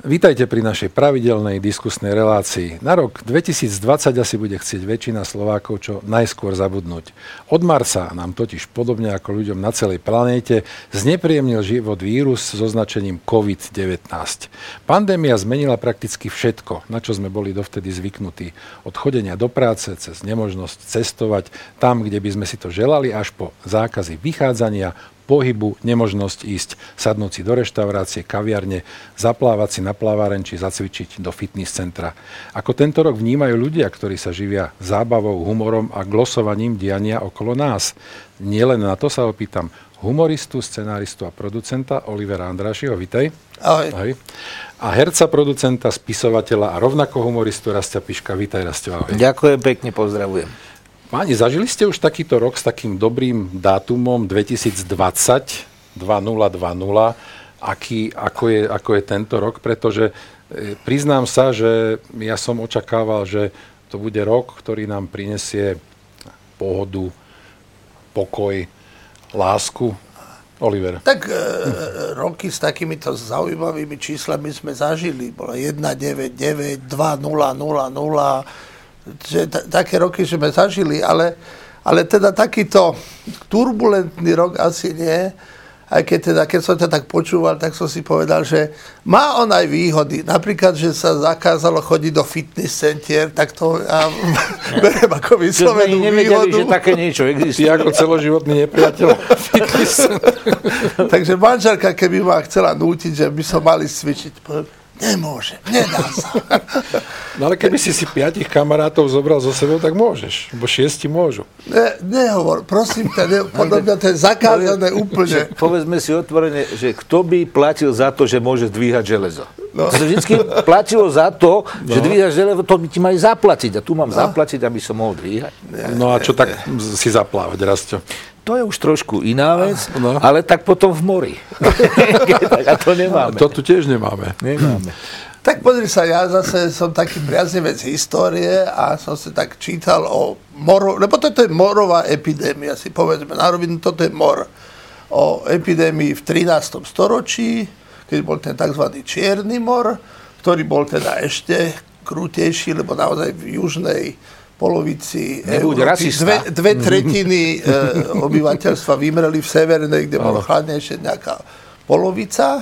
Vítajte pri našej pravidelnej diskusnej relácii. Na rok 2020 asi bude chcieť väčšina Slovákov čo najskôr zabudnúť. Od marca nám totiž podobne ako ľuďom na celej planéte znepríjemnil život vírus s označením COVID-19. Pandémia zmenila prakticky všetko, na čo sme boli dovtedy zvyknutí. Od chodenia do práce, cez nemožnosť cestovať tam, kde by sme si to želali, až po zákazy vychádzania, pohybu, nemožnosť ísť, sadnúť si do reštaurácie, kaviarne, zaplávať si na plaváreň či zacvičiť do fitness centra. Ako tento rok vnímajú ľudia, ktorí sa živia zábavou, humorom a glosovaním diania okolo nás? Nielen na to sa opýtam humoristu, scenáristu a producenta Olivera Andrášiho. Vítaj. Ahoj. Ahoj. A herca, producenta, spisovateľa a rovnako humoristu Rastia Piška. Vítaj, Rastio. Ahoj. Ďakujem pekne, pozdravujem. Páni, zažili ste už takýto rok s takým dobrým dátumom 2020, 2020, ako je tento rok? Pretože priznám sa, že ja som očakával, že to bude rok, ktorý nám prinesie pohodu, pokoj, lásku. Oliver. Tak roky s takýmito zaujímavými číslami sme zažili. Bolo 1,99, 2,000, že také roky sme zažili, ale teda takýto turbulentný rok asi nie. Aj keď som to tak počúval, tak som si povedal, že má on aj výhody. Napríklad, že sa zakázalo chodiť do fitness centier, tak to ja beriem ako vyslovenú výhodu. Že také niečo existuje. Ty ako celoživotný nepriateľ fitness center. Takže manželka, keby ma chcela nútiť, že by som mali cvičiť, nemôže, nedá sa. No ale keby si 5 kamarátov zobral so sebou, tak môžeš. Bo 6 môžu. Nehovor, prosím ťa, podľa mňa to je zakázané úplne. Povedzme si otvorene, že kto by platil za to, že môže dvíhať železo? No. To vždycky platilo za to, že dvíhaš železo, to by ti mali zaplatiť. A tu mám zaplatiť, aby som mohol dvíhať. No a čo tak si zaplávať, Rastio? To je už trošku iná vec, ale tak potom v mori. A to nemáme. To tu tiež nemáme. Tak pozri sa, ja zase som taký priaznivec histórie a som si tak čítal o lebo toto je morová epidémia, si povedzme na rovinu, toto je mor. O epidémii v 13. storočí, keď bol ten tzv. Čierny mor, ktorý bol teda ešte krutejší, lebo naozaj v južnej polovici Európy 2/3 obyvateľstva vymreli, v severnej, kde bolo chladnejšie, nejaká polovica.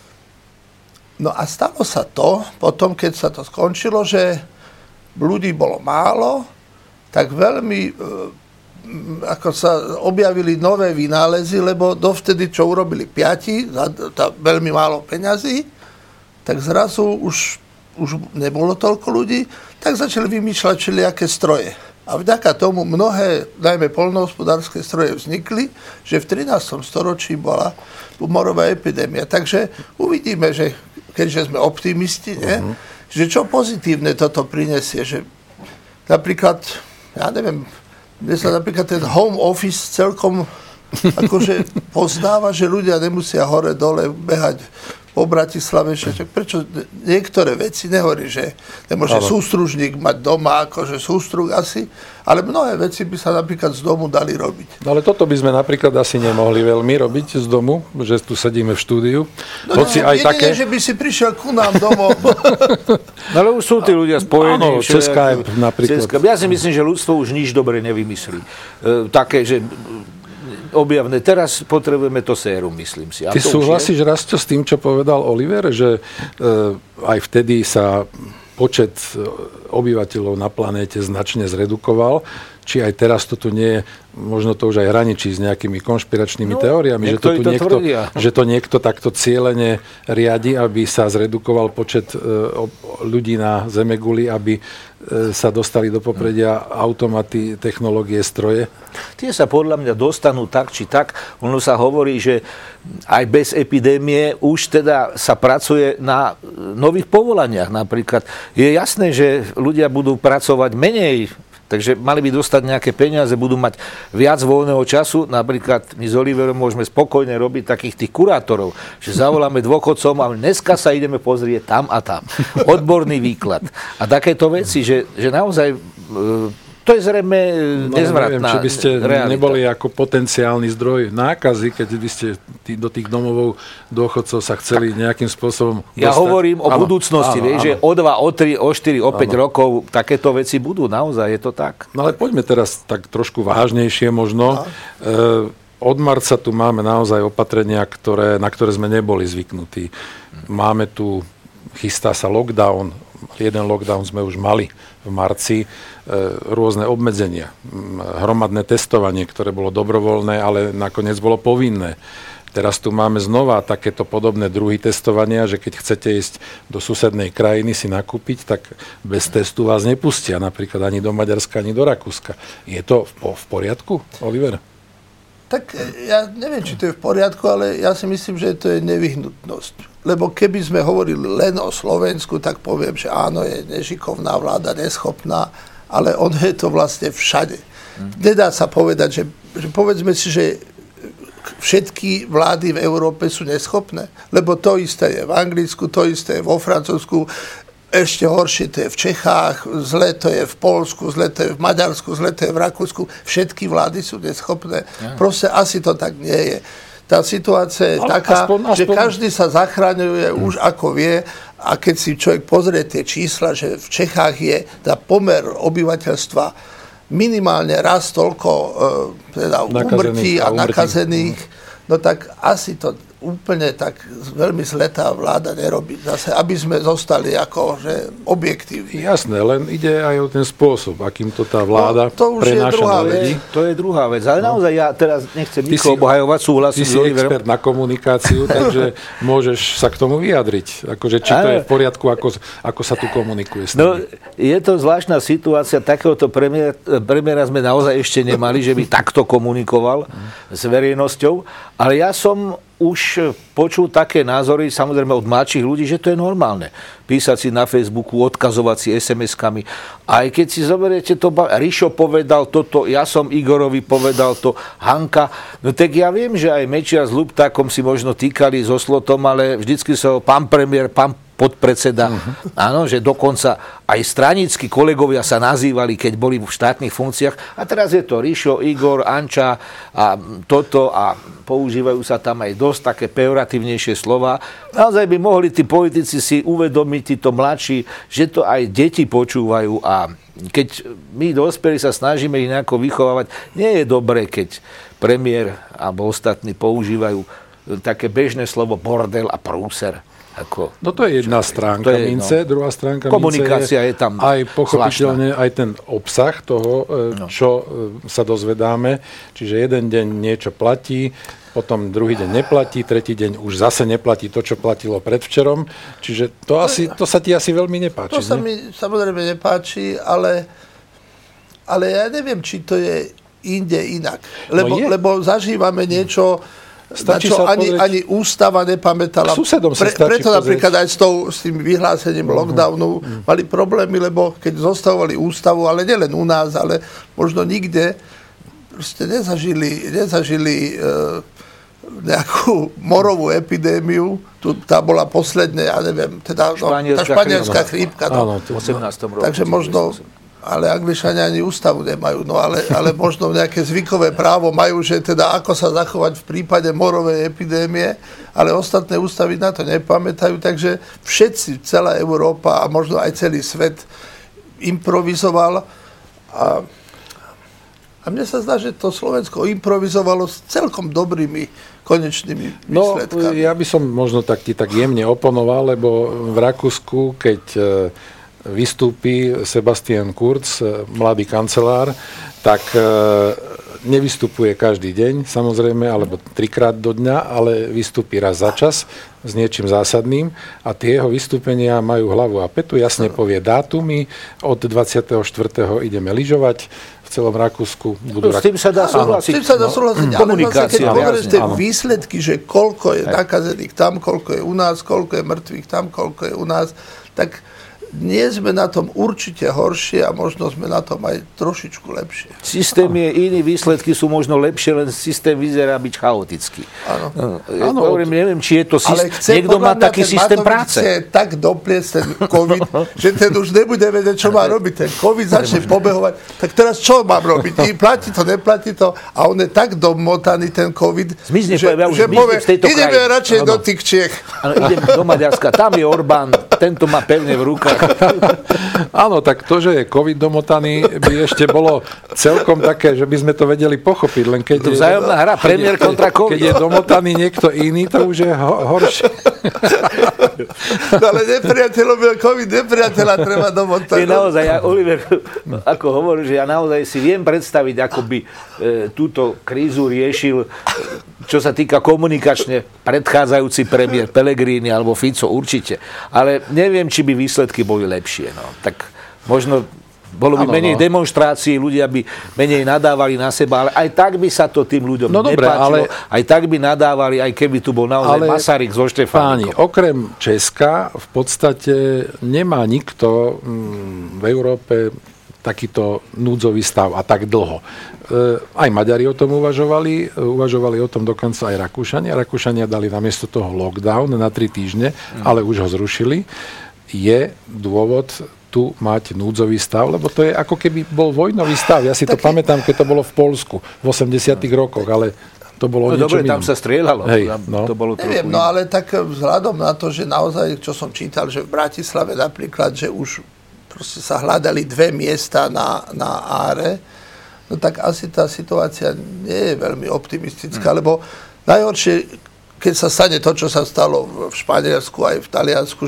No a stalo sa to, potom keď sa to skončilo, že ľudí bolo málo, tak veľmi ako sa objavili nové vynálezy, lebo dovtedy, čo urobili 5 za veľmi málo peňazí, tak zrazu už nebolo toľko ľudí, tak začali vymýšľať všelijaké stroje. A vďaka tomu mnohé, najmä poľnohospodárske stroje vznikli, že v 13. storočí bola morová epidémia. Takže uvidíme, že keďže sme optimisti, že čo pozitívne toto prinesie. Že napríklad, ja neviem, dnes sa napríklad ten home office celkom akože poznáva, že ľudia nemusia hore-dole behať po Bratislave, prečo niektoré veci nehovorí, že nemôže sústružník mať doma, akože sústruh asi, ale mnohé veci by sa napríklad z domu dali robiť. No ale toto by sme napríklad asi nemohli veľmi robiť z domu, že tu sedíme v štúdiu. No aj také, že by si prišiel ku nám domov. No ale už sú tí ľudia spojení. Áno, cez Skype napríklad. Ja si myslím, že ľudstvo už nič dobre nevymyslí. Také, že objavné. Teraz potrebujeme to sérum, myslím si. A ty súhlasíš, Rastio, s tým, čo povedal Oliver, že aj vtedy sa počet obyvateľov na planéte značne zredukoval? Či aj teraz to tu nie je, možno to už aj hraničí s nejakými konšpiračnými teóriami, že to niekto takto cielene riadi, aby sa zredukoval počet ľudí na Zemeguli, aby sa dostali do popredia automaty, technológie, stroje? Tie sa podľa mňa dostanú tak, či tak. Ono sa hovorí, že aj bez epidémie už teda sa pracuje na nových povolaniach. Napríklad je jasné, že ľudia budú pracovať menej, takže mali by dostať nejaké peniaze, budú mať viac voľného času. Napríklad my s Oliverom môžeme spokojne robiť takých tých kurátorov, že zavoláme dôchodcom a dneska sa ideme pozrieť tam a tam. Odborný výklad. A takéto veci, že naozaj To je zrejme nezvratná neviem, či by ste realita. neboli ako potenciálny zdroj nákazy, keď by ste do tých domovov dôchodcov sa chceli nejakým spôsobom dostať. Ja hovorím o budúcnosti, vieš, že o 2, o 3, o 4, o 5 rokov takéto veci budú, naozaj je to tak. No ale poďme teraz tak trošku vážnejšie možno. Od marca tu máme naozaj opatrenia, na ktoré sme neboli zvyknutí. Máme tu, chystá sa lockdown, jeden lockdown sme už mali v marci, rôzne obmedzenia, hromadné testovanie, ktoré bolo dobrovoľné, ale nakoniec bolo povinné. Teraz tu máme znova takéto podobné druhy testovania, že keď chcete ísť do susednej krajiny si nakúpiť, tak bez testu vás nepustia, napríklad ani do Maďarska, ani do Rakúska. Je to v poriadku, Oliver? Tak ja neviem, či to je v poriadku, ale ja si myslím, že to je nevyhnutnosť. Lebo keby sme hovorili len o Slovensku, tak poviem, že áno, je nešikovná vláda, neschopná, ale ono je to vlastne všade. Nedá sa povedať, že povedzme si, že všetky vlády v Európe sú neschopné, lebo to isté je v Anglicku, to isté je vo Francúzsku, ešte horšie to je v Čechách, zle to je v Poľsku, zle to je v Maďarsku, zle to je v Rakúsku. Všetky vlády sú neschopné. Proste asi to tak nie je. Tá situácia je taká, že každý sa zachraňuje už ako vie, a keď si človek pozrie tie čísla, že v Čechách je pomer obyvateľstva minimálne raz toľko teda úmrtí a nakazených, no tak asi to úplne tak veľmi zle tá vláda nerobí. Zase, aby sme zostali akože objektívni. Jasné, len ide aj o ten spôsob, akým to tá vláda prenáša na ľudí. To je druhá vec. Ale naozaj ja teraz nechcem nikoho obhajovať, súhlasím s Oliverom. Ty si expert na komunikáciu, takže môžeš sa k tomu vyjadriť. Akože, či to je v poriadku, ako sa tu komunikuje s nimi. No, je to zvláštna situácia. Takéhoto premiéra sme naozaj ešte nemali, že by takto komunikoval s verejnosťou. Ale ja som už počul také názory, samozrejme od mladších ľudí, že to je normálne. Písať si na Facebooku, odkazovať si SMS-kami. Aj keď si zoberiete to, Rišo povedal toto, ja som Igorovi povedal to, Hanka. No tak ja viem, že aj Mečiar s Ľuptákom si možno týkali so Slotom, ale vždycky sa pán premiér, pán podpredseda. Áno, že dokonca aj stranícky kolegovia sa nazývali, keď boli v štátnych funkciách. A teraz je to Rišo, Igor, Anča a toto a používajú sa tam aj dosť také pejoratívnejšie slova. Naozaj by mohli tí politici si uvedomiť, títo mladší, že to aj deti počúvajú a keď my dospelí sa snažíme ich nejako vychovávať, nie je dobré, keď premiér alebo ostatní používajú také bežné slovo bordel a prúser. No to je jedna stránka mince, druhá stránka komunikácia mince je tam aj pochopiteľne aj ten obsah toho, čo sa dozvedáme. Čiže jeden deň niečo platí, potom druhý deň neplatí, tretí deň už zase neplatí to, čo platilo predvčerom. Čiže to sa ti asi veľmi nepáči. To sa mi samozrejme nepáči, ale ja neviem, či to je inde inak. Lebo zažívame niečo, na čo ani ústava nepamätala. Preto napríklad aj s tým vyhlásením lockdownu mali problémy, lebo keď zostavovali ústavu, ale nielen u nás, ale možno nikde, proste nezažili nejakú morovú epidémiu. Tá bola posledne, ja neviem, teda tá španielská chrípka. Áno, v 18. roku. Takže možno... Ale Angličania ani ústavu nemajú, no ale možno nejaké zvykové právo majú, že teda ako sa zachovať v prípade morovej epidémie, ale ostatné ústavy na to nepamätajú, takže všetci, celá Európa a možno aj celý svet improvizoval a mne sa zdá, že to Slovensko improvizovalo s celkom dobrými konečnými výsledkami. No, ja by som možno ti tak jemne oponoval, lebo v Rakúsku, keď vystúpi Sebastian Kurz, mladý kancelár, tak nevystupuje každý deň, samozrejme, alebo 3-krát do dňa, ale vystúpi raz za čas s niečím zásadným a tie jeho vystúpenia majú hlavu a petu, jasne povie dátumy, od 24. ideme lyžovať, v celom Rakúsku budú... S tým sa dá súhlasiť. Komunikácia. Ale vlastne, keď povedzte výsledky, že koľko je nakazených tam, koľko je u nás, koľko je mŕtvych tam, koľko je u nás, tak nie sme na tom určite horšie a možno sme na tom aj trošičku lepšie. Systém je iný, výsledky sú možno lepšie, len systém vyzerá byť chaotický. Áno. Neviem, či je to systém. Niekto má taký systém práce. Chce tak dopliecť ten COVID, že ten už nebude vedieť, čo má robiť. Ten COVID začne pobehovať. Tak teraz čo mám robiť? Platí to, neplatí to. A on je tak domotaný, ten COVID, že povie, ideme radšej do tých Čiech. Idem do Maďarska, tam je Orbán, tento má pevne v rukách. Áno, tak to, že je COVID domotaný, by ešte bolo celkom také, že by sme to vedeli pochopiť. Len keď to vzájomná hra, premiér kontra COVID. Keď je domotaný niekto iný, to už je horšie. No, ale nepriateľom je COVID, nepriateľa treba domotať. Je naozaj, Oliver, ako hovorí, že ja naozaj si viem predstaviť, ako by túto krízu riešil, čo sa týka komunikačne, predchádzajúci premiér Pellegrini alebo Fico určite. Ale neviem, či by výsledky boli lepšie. No. Tak možno bolo by menej demonštrácií, ľudia by menej nadávali na seba, ale aj tak by sa to tým ľuďom nepáčilo. Aj tak by nadávali, aj keby tu bol naozaj Masaryk so Štefánikom. Páni, okrem Česka v podstate nemá nikto v Európe takýto núdzový stav a tak dlho. Aj Maďari o tom uvažovali o tom dokonca aj Rakúšania. Rakúšania dali namiesto toho lockdown na 3 týždne, ale už ho zrušili. Je dôvod tu mať núdzový stav, lebo to je ako keby bol vojnový stav. Ja si to pamätám, keď to bolo v Poľsku v 80. rokoch, ale to bolo niečo dobre, inom. Tam sa strieľalo. Hej, to bolo neviem, no ale tak vzhľadom na to, že naozaj, čo som čítal, že v Bratislave napríklad, že už proste sa hľadali 2 miesta na áre, no tak asi tá situácia nie je veľmi optimistická, lebo najhoršie, keď sa stane to, čo sa stalo v Španielsku aj v Taliansku,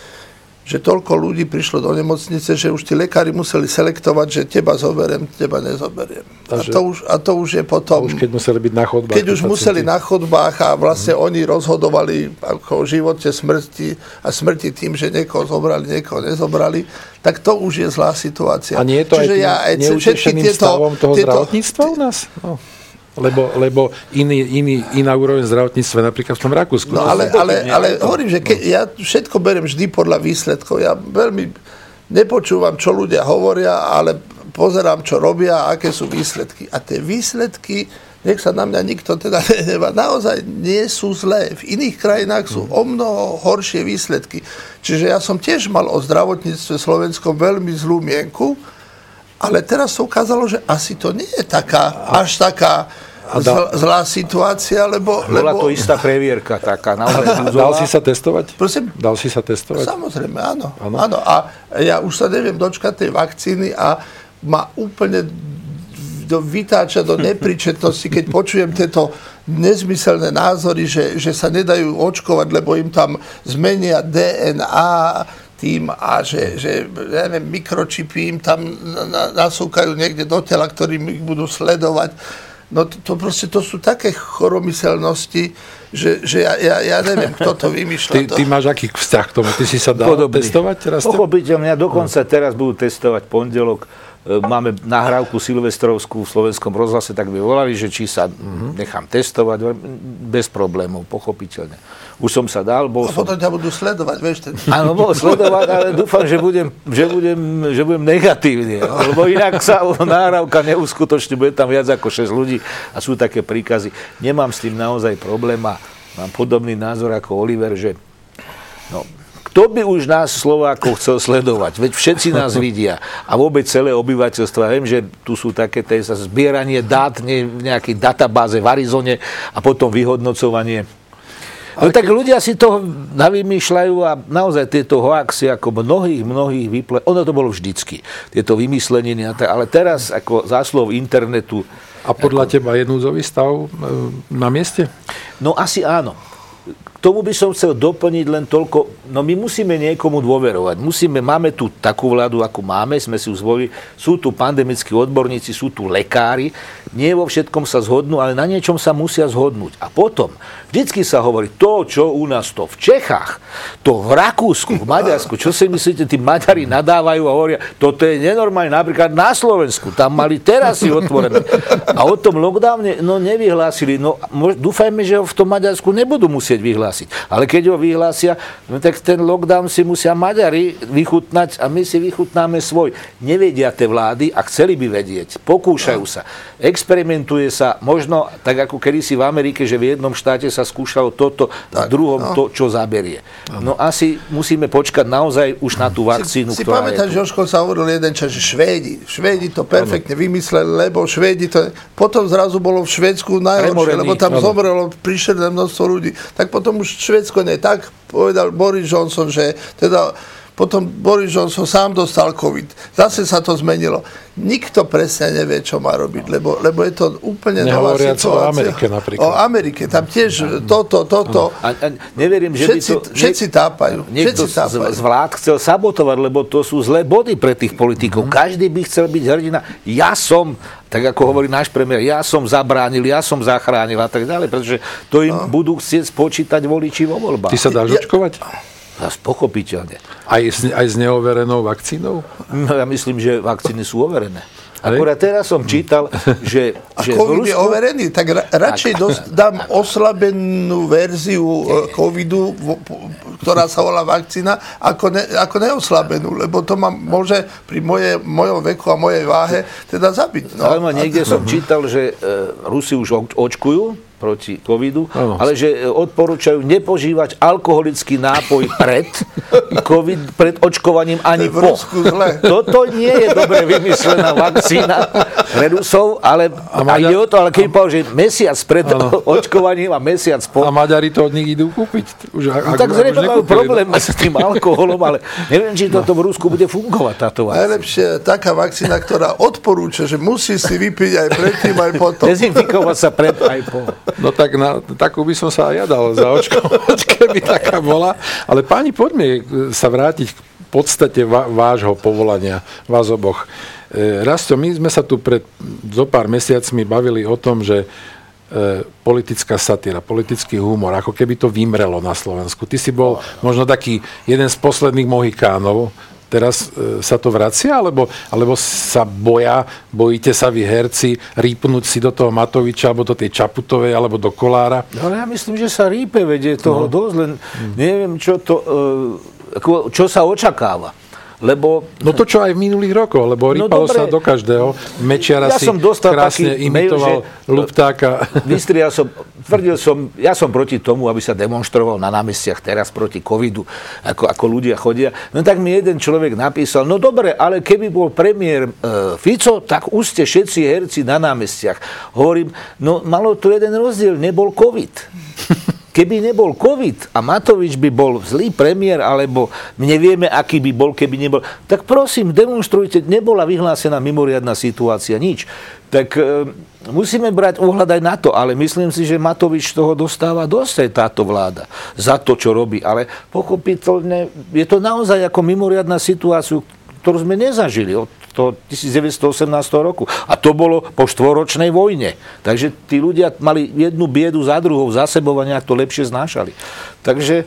že toľko ľudí prišlo do nemocnice, že už tí lekári museli selektovať, že teba zoberiem, teba nezoberiem. A to už je potom... Už keď museli byť na chodbách. Keď už museli na chodbách a vlastne oni rozhodovali ako o živote, smrti tým, že niekoho zobrali, niekoho nezobrali, tak to už je zlá situácia. A nie je to čiže aj tým neutešeným stavom toho zdravotníctva u nás? No. Lebo iná úroveň zdravotníctva napríklad v tom Rakúsku. No ale hovorím, že ja všetko beriem vždy podľa výsledkov. Ja veľmi nepočúvam, čo ľudia hovoria, ale pozerám, čo robia a aké sú výsledky. A tie výsledky, nech sa na mňa nikto teda nenevá, naozaj nie sú zlé. V iných krajinách sú o mnoho horšie výsledky. Čiže ja som tiež mal o zdravotníctve slovenskom veľmi zlú mienku, ale teraz sa ukázalo, že asi to nie je až taká zlá situácia, lebo... Bola to istá previerka taká. Dal si sa testovať? Prosím? Dal si sa testovať? Samozrejme, áno. A ja už sa neviem dočkať tej vakcíny a ma úplne vytáča do nepríčetnosti, keď počujem tieto nezmyselné názory, že sa nedajú očkovať, lebo im tam zmenia DNA tým a že neviem, mikročipy im tam nasúkajú niekde do tela, ktorým ich budú sledovať. No to proste, to sú také choromyselnosti, že ja neviem, kto to vymýšľa. Ty máš aký vzťah k tomu? Ty si sa dal testovať? Pochopiteľne, dokonca teraz budú testovať pondelok. Máme nahrávku silvestrovskú v Slovenskom rozhlase, tak by volali, že či sa nechám testovať, bez problémov, pochopiteľne. Už som sa dal, a potom ťa budú sledovať, vieš? Áno, budú sledovať, ale dúfam, že budem negatívny, lebo inak sa nahrávka neuskutoční, bude tam viac ako 6 ľudí a sú také príkazy. Nemám s tým naozaj problém a mám podobný názor ako Oliver, že kto by už nás Slovákov chcel sledovať? Veď všetci nás vidia. A vôbec celé obyvateľstvo. Ja viem, že tu sú také zbieranie dát v nejakej databáze v Arizone a potom vyhodnocovanie. No tak ľudia si to navymýšľajú a naozaj tieto hoaxy, ako mnohých ono to bolo vždycky. Tieto vymysleniny. Ale teraz, ako záslov internetu... A podľa teba je núdzový stav na mieste? No asi áno. Tomu by som chcel doplniť len toľko, no my musíme niekomu dôverovať. Máme tu takú vládu, akú máme, sme si ju zvolili, sú tu pandemickí odborníci, sú tu lekári, nie vo všetkom sa zhodnú, ale na niečom sa musia zhodnúť. A potom, vždycky sa hovorí, to, čo u nás to v Čechách, to v Rakúsku, v Maďarsku, čo si myslíte, tí Maďari nadávajú a hovoria, toto je nenormálne, napríklad na Slovensku, tam mali terasy otvorené. A o tom lockdowne, nevyhlásili, dúfajme, že ho v tom Maďarsku nebudú musieť vyhlásiť. vyhlásiť. Ale keď ho vyhlásia, no tak ten lockdown si musia Maďari vychutnať a my si vychutnáme svoj. Nevedia tie vlády a chceli by vedieť. Pokúšajú sa. Experimentuje sa možno tak ako kedysi v Amerike, že v jednom štáte sa skúšalo toto, v druhom to, čo zaberie. No asi musíme počkať naozaj už na tú vakcínu, si ktorá pamätáš, Jožko sa hovoril jeden čas, že Švédi to perfektne vymysleli, lebo Švédi to... Potom zrazu bolo v Švédsku najhoršie, lebo tam zomrelo príšerné množstvo ľudí. Tak potom už Švédsko nie. Tak povedal Boris Johnson, že teda potom Boris Johnson sám dostal COVID. Zase sa to zmenilo. Nikto presne nevie, čo má robiť, lebo je to úplne nová situácia. O Amerike napríklad. O Amerike. Tam tiež toto. A neverím, že všetci tápajú. Niekto z vlád chcel sabotovať, lebo to sú zlé body pre tých politikov. Každý by chcel byť hrdina. Ja som, tak ako hovorí náš premiér, ja som zabránil, ja som zachránil a tak ďalej, pretože to im budú chcieť spočítať voliči vo voľbách. Ty sa dáš očkovať? Pochopiteľne. Aj s neoverenou vakcínou? No, ja myslím, že vakcíny sú overené. Akurát teraz som čítal, že COVID je overený, tak radšej dám oslabenú verziu covidu, ktorá sa volá vakcína, ako neoslabenú, lebo to ma môže pri mojom veku a mojej váhe teda zabiť. No. Ale niekde som čítal, že Rusi už očkujú proti covidu, ale že odporúčajú nepožívať alkoholický nápoj pred očkovaním ani po. Toto nie je dobre vymyslená vakcína pre Rusov, ale ide o to, ale keď povedal, že mesiac pred očkovaním a mesiac po. A Maďari to od nich idú kúpiť. Tak zrejme majú problém s tým alkoholom, ale neviem, či toto v Rusku bude fungovať táto vakcína. Najlepšie taká vakcína, ktorá odporúča, že musí si vypiť aj predtým, aj potom. Dezinfikovať sa pred aj po. No tak takú by som sa aj ja dal zaočkovať, keby taká bola. Ale páni, poďme sa vrátiť k podstate vášho povolania, vás oboch. Rasto, my sme sa tu pred zo pár mesiacmi bavili o tom, že politická satíra, politický humor, ako keby to vymrelo na Slovensku. Ty si bol možno taký jeden z posledných mohikánov. Teraz sa to vracia, alebo sa bojíte sa vy herci rýpnúť si do toho Matoviča, alebo do tej Čaputovej, alebo do Kollára? No ja myslím, že sa rýpe, vedie toho dosť, len neviem, čo sa očakáva. Lebo... No to, čo aj v minulých rokoch, lebo rýpalo sa do každého. Mečiara si krásne imitoval Luptáka. Ja som proti tomu, aby sa demonstroval na námestiach teraz proti covidu, ako ľudia chodia. No tak mi jeden človek napísal, no dobre, ale keby bol premiér Fico, tak už ste všetci herci na námestiach. Hovorím, no malo tu jeden rozdiel, nebol covid. Keby nebol COVID a Matovič by bol zlý premiér, alebo nevieme, aký by bol, keby nebol, tak prosím, demonstrujte, nebola vyhlásená mimoriadna situácia, nič. Tak musíme brať ohľad aj na to, ale myslím si, že Matovič toho dostáva dosť aj táto vláda za to, čo robí. Ale pochopiteľne, je to naozaj ako mimoriadna situáciu, ktorú sme nezažili od toho 1918 roku. A to bolo po 4-ročnej vojne. Takže tí ľudia mali jednu biedu za druhou, za sebou a nejak to lepšie znášali. Takže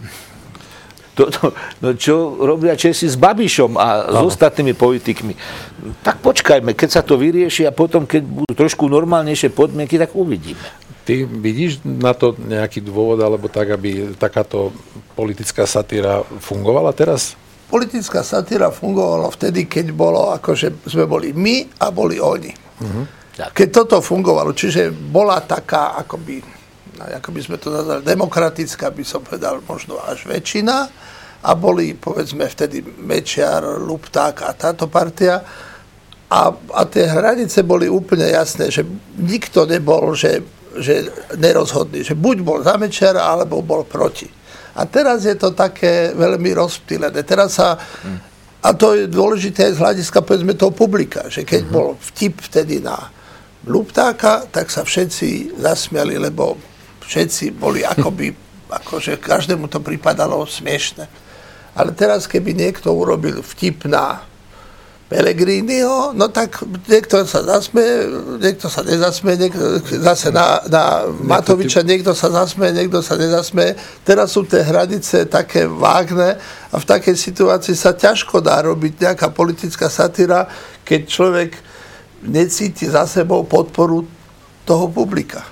čo robia Česi s Babišom a s ostatnými politikmi. Tak počkajme, keď sa to vyrieši a potom, keď budú trošku normálnejšie podmienky, tak uvidíme. Ty vidíš na to nejaký dôvod, alebo tak, aby takáto politická satíra fungovala teraz? Politická satíra fungovala vtedy, keď bolo, akože sme boli my a boli oni. Keď toto fungovalo, čiže bola taká, ako by sme to nazvali, demokratická, by som povedal, možno až väčšina, a boli, povedzme, vtedy Mečiar, Lupták a táto partia, a tie hranice boli úplne jasné, že nikto nebol, že nerozhodný, že buď bol za Mečiara, alebo bol proti. A teraz je to také veľmi rozptýlené. Teraz a to je dôležité z hľadiska, povedzme, toho publika, že keď bol vtip vtedy na Luptáka, tak sa všetci zasmiali, lebo všetci boli akože každému to pripadalo smiešne. Ale teraz, keby niekto urobil vtip na Pellegriniho, no tak niekto sa zasmeje, niekto sa nezasmeje, niekto zase na Matoviča, niekto sa zasmeje, niekto sa nezasmeje. Teraz sú tie hranice také vágne a v takej situácii sa ťažko dá robiť nejaká politická satíra, keď človek necíti za sebou podporu toho publika.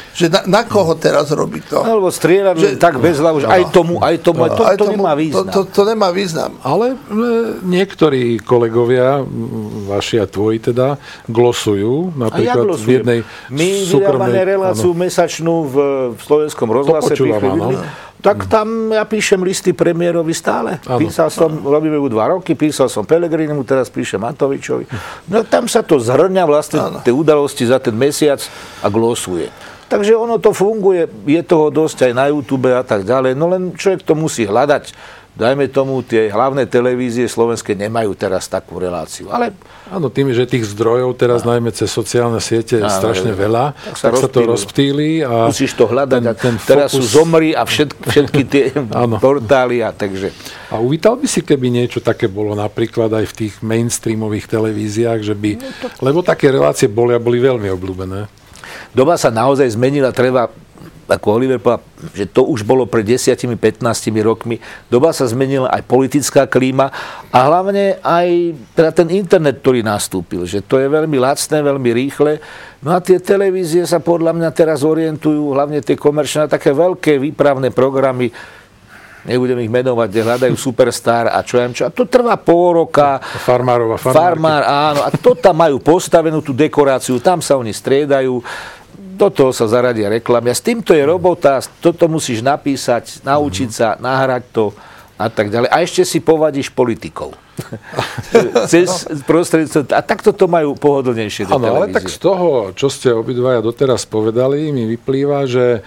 Že na koho teraz robí to? Alebo strieľať tak bez hlavu, že aj tomu, to nemá význam. To nemá význam. Ale niektorí kolegovia, vaši a tvoji teda, glosujú. Napríklad v jednej my vydávame reláciu mesačnú v Slovenskom rozhlase. Tak tam ja píšem listy premiérovi stále. Písal som, robíme ju 2 roky, písal som Pellegrinimu, teraz píšem Matovičovi. No tam sa to zhrňa vlastne tie udalosti za ten mesiac a glosuje. Takže ono to funguje, je toho dosť aj na YouTube a tak ďalej, no len človek to musí hľadať. Dajme tomu, tie hlavné televízie slovenské nemajú teraz takú reláciu. Ale áno, tým, že tých zdrojov teraz najmä cez sociálne siete je strašne veľa, tak sa to rozptýli. A musíš to hľadať. Teraz sú Zomri a všetky tie portály. A uvítal by si, keby niečo také bolo napríklad aj v tých mainstreamových televíziách, že by, lebo také relácie boli veľmi obľúbené. Doba sa naozaj zmenila, treba ako Oliver povedal, že to už bolo pred 10-15 rokmi. Doba sa zmenila, aj politická klíma a hlavne aj teda ten internet, ktorý nastúpil. Že to je veľmi lacné, veľmi rýchle. No a tie televízie sa podľa mňa teraz orientujú, hlavne tie komerčné, také veľké výpravné programy, nebudem ich menovať, kde hľadajú Superstar a čo ja viem čo. A to trvá pol roka. Farmár, áno. A to tam majú postavenú tú dekoráciu, tam sa oni striedajú. Do toho sa zaradia reklamy. A s týmto je robota, toto musíš napísať, naučiť sa, nahrať to a tak ďalej. A ešte si povadíš politikov. A takto to majú pohodlnejšie tie televízie. Áno, ale tak z toho, čo ste obidvaja doteraz povedali, mi vyplýva, že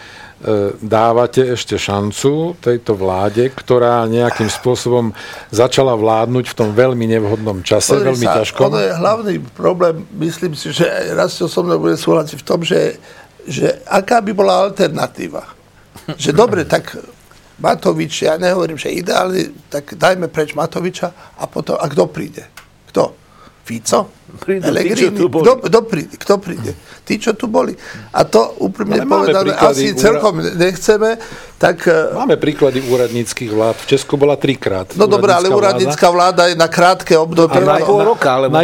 dávate ešte šancu tejto vláde, ktorá nejakým spôsobom začala vládnuť v tom veľmi nevhodnom čase, veľmi ťažkom. Ono je hlavný problém, myslím si, že Rastio so mnou bude súhlasiť v tom, že aká by bola alternatíva. Že dobre, tak Matovič, ja nehovorím, že ideálne, tak dajme preč Matoviča a potom, a kto príde? Kto? Fico? Pellegrini? Kto príde? Tí, čo tu boli. A to úprimne povedané, asi celkom nechceme, tak... Máme príklady úradníckych vlád. V Česku bola 3-krát. No dobré, ale úradnícka vláda je na krátke obdobie. Na pol roka, alebo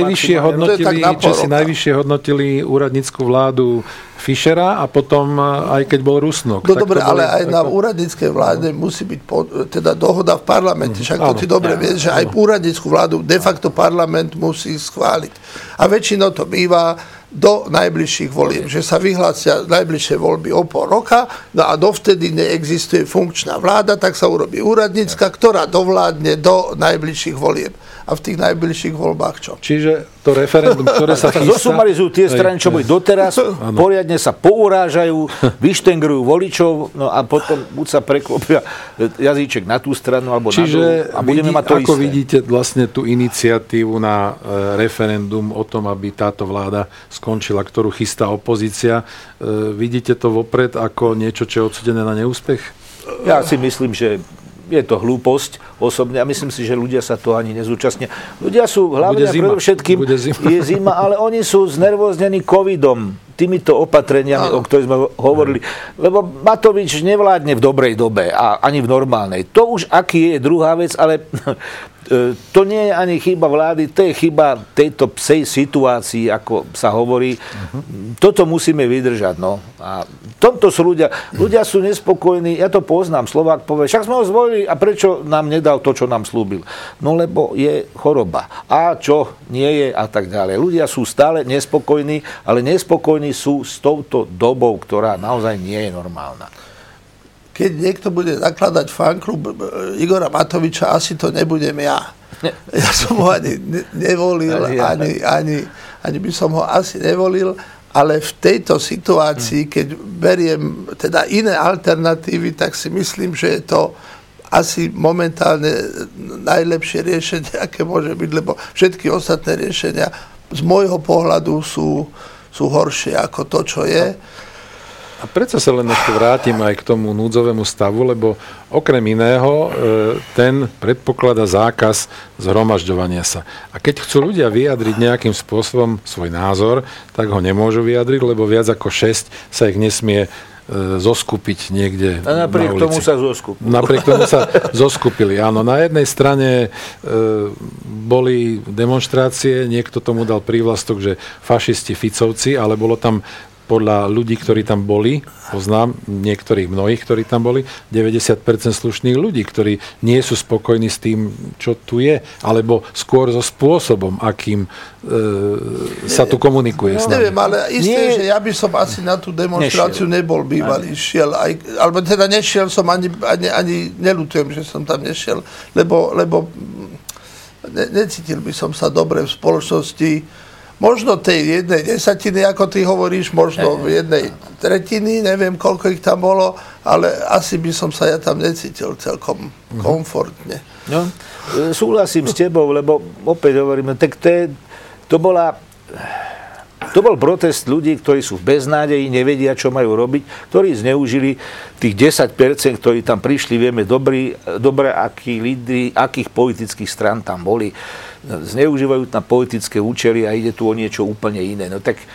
Česi najvyššie hodnotili úradnícku vládu Fischera a potom aj keď bol Rusnok. No dobre, ale aj na úradníckej vláde musí byť teda dohoda v parlamente. Však to ty dobre vieš, že aj úradnícku vládu de facto parlament musí schváliť. A väčšinou to býva do najbližších volieb, že sa vyhlásia najbližšie voľby o pol roka, no a dovtedy neexistuje funkčná vláda, tak sa urobí úradnícka, ktorá dovládne do najbližších volieb. A v tých najbližších voľbách čo? Čiže to referendum, ktoré sa chystá... Zosumarizujú tie strany, čo boli doteraz, poriadne sa pourážajú, vyštengrujú voličov, no a potom buď sa preklopia jazyček na tú stranu, alebo na druhú. A budeme mať to ako isté. vidíte vlastne tú iniciatívu na referendum o tom, aby táto vláda skončila, ktorú chystá opozícia. Vidíte to vopred ako niečo, čo je odsudené na neúspech? Ja si myslím, že je to hlúposť osobne a myslím si, že ľudia sa to ani nezúčastnia. Ľudia sú hlavne a predovšetkým je zima, ale oni sú znervóznení covidom, týmito opatreniami, o ktorých sme hovorili. Lebo Matovič nevládne v dobrej dobe a ani v normálnej. To už aký je druhá vec, ale to nie je ani chyba vlády, to je chyba tejto psej situácii, ako sa hovorí. Toto musíme vydržať. No. A tomto sú ľudia. Ľudia sú nespokojní, ja to poznám, Slovák povie, však sme ho zvolili a prečo nám nedal to, čo nám slúbil? No lebo je choroba. A čo nie je a tak ďalej. Ľudia sú stále nespokojní, ale nespokojní sú s touto dobou, ktorá naozaj nie je normálna. Keď niekto bude zakladať fanklub Igora Matoviča, asi to nebudem ja. Ja som ho ani nevolil, ani by som ho asi nevolil, ale v tejto situácii, keď beriem teda iné alternatívy, tak si myslím, že je to asi momentálne najlepšie riešenie, aké môže byť, lebo všetky ostatné riešenia z môjho pohľadu sú horšie ako to, čo je. A predsa sa len ešte vrátim aj k tomu núdzovému stavu, lebo okrem iného ten predpokladá zákaz zhromažďovania sa. A keď chcú ľudia vyjadriť nejakým spôsobom svoj názor, tak ho nemôžu vyjadriť, lebo viac ako 6 sa ich nesmie zoskupiť niekde a napriek na ulici. Tomu sa zoskupili. Napriek tomu sa zoskupili, áno. Na jednej strane boli demonštrácie, niekto tomu dal prívlastok, že fašisti, Ficovci, ale bolo tam podľa ľudí, ktorí tam boli, poznám mnohých, ktorí tam boli, 90% slušných ľudí, ktorí nie sú spokojní s tým, čo tu je, alebo skôr so spôsobom, akým sa tu komunikuje. Neviem, ale isté, že ja by som asi na tú demonstráciu nebol bývalý, šiel, alebo teda nešiel som, ani neľutujem, že som tam nešiel, lebo necítil by som sa dobre v spoločnosti. Možno tej 1/10, ako ty hovoríš, možno 1/3, neviem, koľko ich tam bolo, ale asi by som sa ja tam necítil celkom komfortne. No, súhlasím s tebou, lebo opäť hovoríme, tak to bol protest ľudí, ktorí sú v beznádeji, nevedia, čo majú robiť, ktorí zneužili tých 10%, ktorí tam prišli, vieme dobre, akí lídri, akých politických strán tam boli. Zneužívajú na politické účely a ide tu o niečo úplne iné. No tak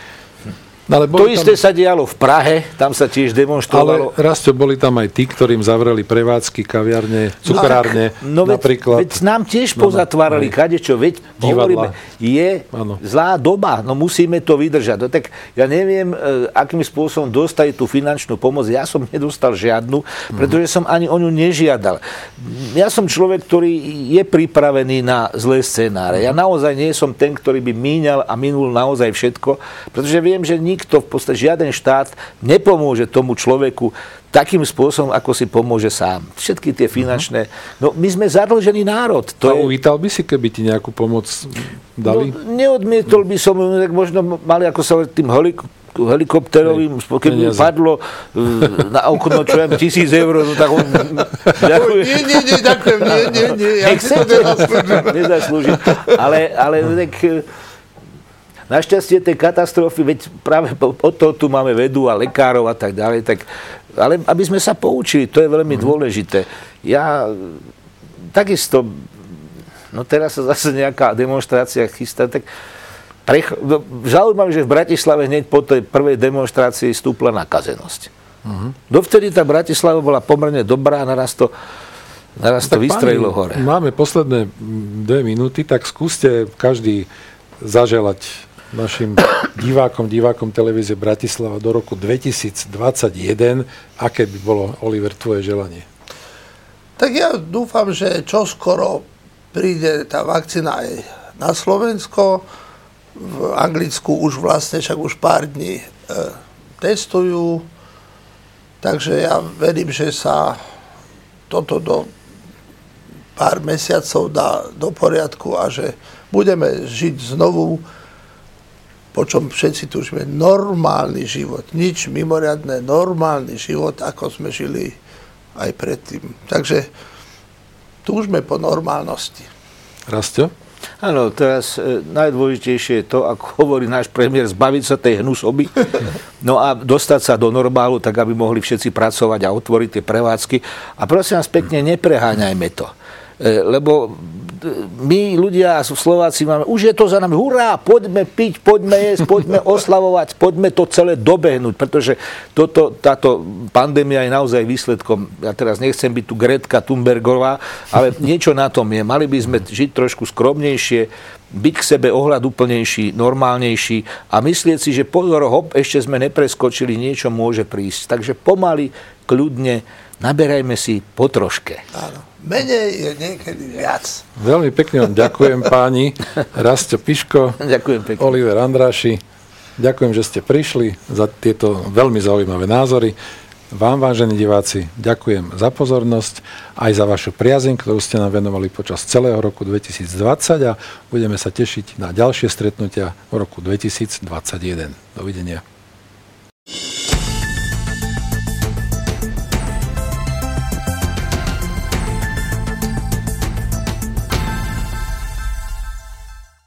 to isté sa dialo v Prahe, tam sa tiež demonštrovalo. Ale Rastio, boli tam aj tí, ktorým zavreli prevádzky, kaviarne, cukrárne, napríklad. Veď nám tiež pozatvárali kadečo, veď hovoríme, je zlá doba, no musíme to vydržať. No tak ja neviem, akým spôsobom dostali tú finančnú pomoc. Ja som nedostal žiadnu, pretože som ani o ňu nežiadal. Ja som človek, ktorý je pripravený na zlé scenáre. Ja naozaj nie som ten, ktorý by míňal a minul naozaj všetko, pretože viem, že nikto, v podstate žiaden štát nepomôže tomu človeku takým spôsobom, ako si pomôže sám. Všetky tie finančné... No, my sme zadlžený národ. Uvítal by si, keby ti nejakú pomoc dali? No, neodmietol by som, tak možno mali, ako sa tým helikopterovým, keby padlo na okno, čo viem, 1,000 eur, no tak on... Ďakujem. Nie, ďakujem, nie. Ja si to nezaslúžim. Ale tak... Našťastie tej katastrofy, veď práve od toho tu máme vedu a lekárov a tak ďalej, ale aby sme sa poučili, to je veľmi dôležité. Ja takisto, no teraz sa zase nejaká demonštrácia chystá, tak zaujímavé, že v Bratislave hneď po tej prvej demonštrácii stúpla nakazenosť. Dovtedy tá Bratislava bola pomerne dobrá a naraz to vystrelilo hore. Máme posledné 2 minúty, tak skúste každý zaželať našim divákom televízie Bratislava do roku 2021. Aké by bolo, Oliver, tvoje želanie? Tak ja dúfam, že čoskoro príde tá vakcína aj na Slovensko. V Anglicku už vlastne však už pár dní testujú. Takže ja verím, že sa toto do pár mesiacov dá do poriadku a že budeme žiť znovu, po čom všetci tužíme, normálny život. Nič mimoriadne, normálny život, ako sme žili aj predtým. Takže túžme po normálnosti. Rastio? Áno, teraz najdôležitejšie je to, ako hovorí náš premiér, zbaviť sa tej hnusoby, no a dostať sa do normálu, tak aby mohli všetci pracovať a otvoriť tie prevádzky. A prosím vás pekne, nepreháňajme to. Lebo my ľudia, Slováci, máme, už je to za nami, hurá, poďme piť, poďme jesť, poďme oslavovať, poďme to celé dobehnúť, pretože táto pandémia je naozaj výsledkom, ja teraz nechcem byť tu Gretka Thunbergová, ale niečo na tom je. Mali by sme žiť trošku skromnejšie, byť k sebe ohľaduplnejší, normálnejší a myslieť si, že pozor, hop, ešte sme nepreskočili, niečo môže prísť. Takže pomaly, kľudne, naberajme si po troške. Áno. Menej je niekedy viac. Veľmi pekne vám ďakujem, páni. Rastio Piško, ďakujem pekne. Oliver Andráši. Ďakujem, že ste prišli za tieto veľmi zaujímavé názory. Vám, vážení diváci, ďakujem za pozornosť, aj za vašu priazeň, ktorú ste nám venovali počas celého roku 2020 a budeme sa tešiť na ďalšie stretnutia v roku 2021. Dovidenia.